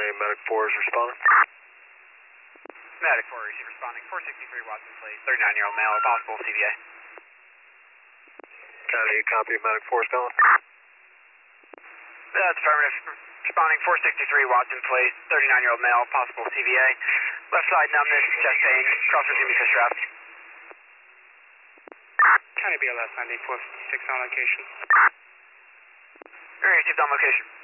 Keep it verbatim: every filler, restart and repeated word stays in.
County, Medic four is responding. Medic four, receive responding. four sixty-three Watson Place, thirty-nine-year-old male, possible C V A. County, copy, Medic four is calling. That's affirmative. Responding four sixty-three Watson Place, thirty-nine-year-old male, possible C V A. Left side numbness, chest pain, crossers give me fish wrap. County B L S ninety-four fifty-six on location. Received on location.